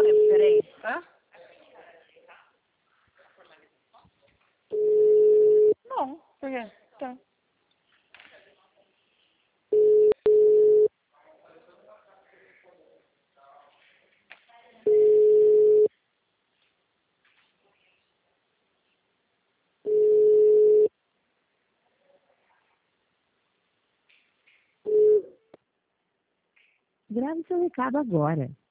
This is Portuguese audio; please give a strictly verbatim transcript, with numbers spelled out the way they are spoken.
telefone, peraí. Hã? Não, por quê? Tá. Grave seu recado agora.